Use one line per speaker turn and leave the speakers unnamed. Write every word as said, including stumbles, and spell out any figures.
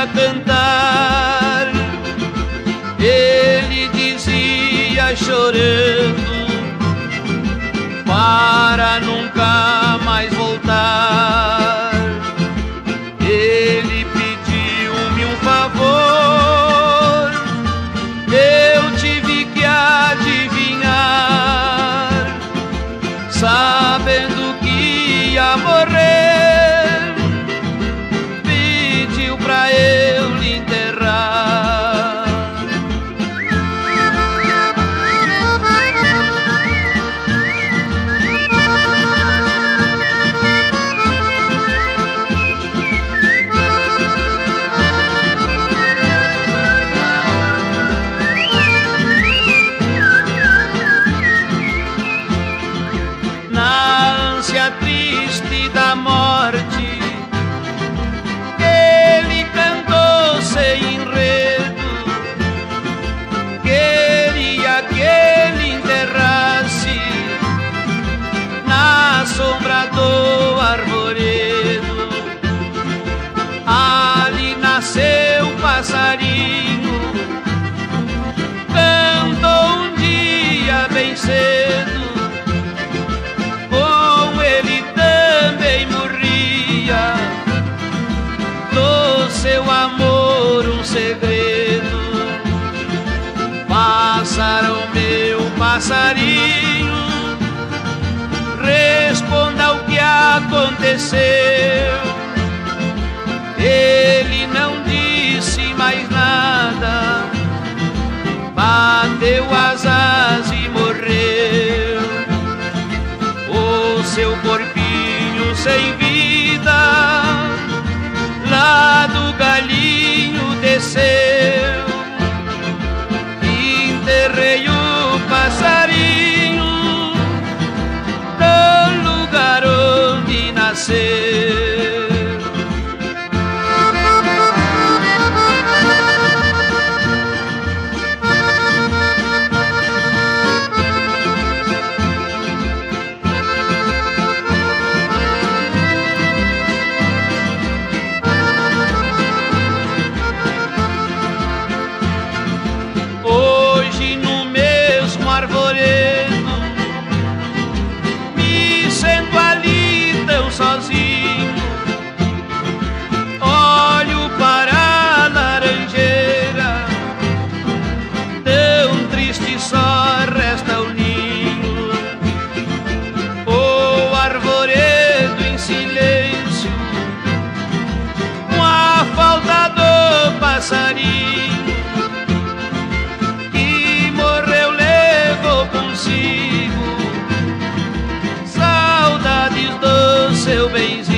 a cantar. Ele dizia chorando para nunca mais voltar. Ele pediu-me um favor, eu tive que adivinhar, sabendo que ia morrer, pediu pra eu lhe enterrar. Na ânsia triste da morte, ele cantou sem enredo, queria que ele enterrasse na sombra do arvoredo. Ali nasceu o passarinho, cantou um dia bem cedo. Com ele também morria, do seu amor um segredo. Pássaro meu, passarinho, responda o que aconteceu. Ele não disse mais nada, bateu asas e morreu. O seu corpinho sem vida lá do galinho desceu. Enterrei o passarinho no lugar onde nasceu. Hoje no mesmo arvoredo me sento ali tão sozinho, olho para a laranjeira, tão triste só resta o ninho. O arvoredo em silêncio, com a falta do passarinho consigo, saudades do seu benzinho.